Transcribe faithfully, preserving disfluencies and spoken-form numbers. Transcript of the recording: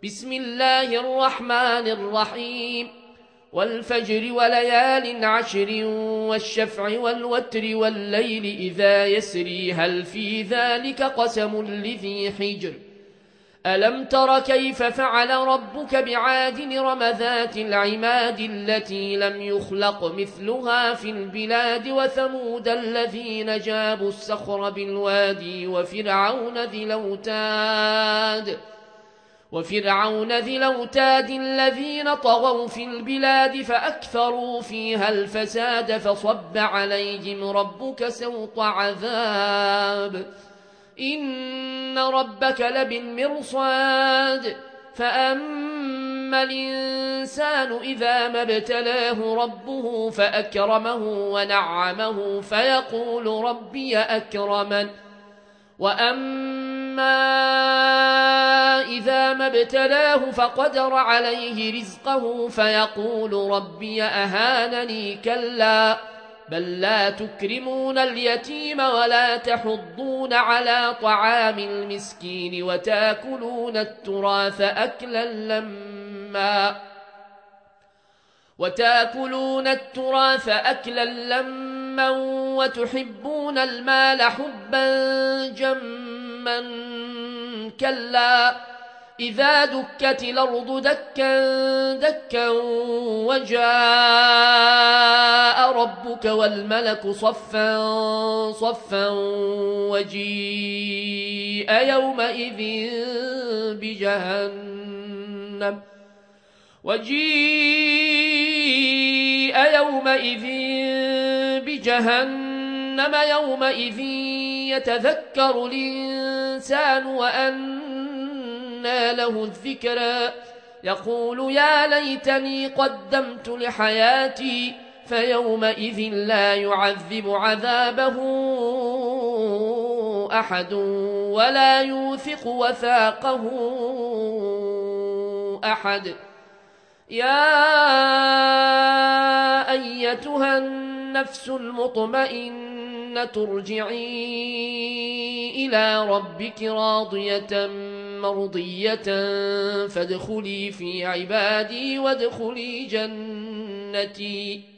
بسم الله الرحمن الرحيم والفجر وليال عشر والشفع والوتر والليل إذا يسري هل في ذلك قسم لذي حجر ألم تر كيف فعل ربك بعاد إرم ذات العماد التي لم يخلق مثلها في البلاد وثمود الذين جابوا الصخر بالوادي وفرعون ذي الأوتاد وفرعون ذي الأوتاد الذين طغوا في البلاد فأكثروا فيها الفساد فصب عليهم ربك سوط عذاب إن ربك لبالمرصاد فأما الإنسان إذا ما ابتلاه ربه فأكرمه ونعمه فيقول ربي أكرمن وأما إذا ما ابتلاه فقدر عليه رزقه فيقول ربي أهانني كلا بل لا تكرمون اليتيم ولا تحضون على طعام المسكين وتاكلون التراث أكلا لما وتاكلون التراث أكلا لما وتحبون المال حبا جما كلا إذا دكت الأرض دكا دكا وجاء ربك والملك صفا صفا وجيء يومئذ بجهنم وجيء يومئذ بجهنم يومئذ يتذكر الإنسان وأنى له الذكرى يقول يا ليتني قدمت لحياتي فيومئذ لا يعذب عذابه أحد ولا يوثق وثاقه أحد يا أيتها النفس المطمئنة ارجعي إلى ربك راضية مرضية فادخلي في عبادي وادخلي جنتي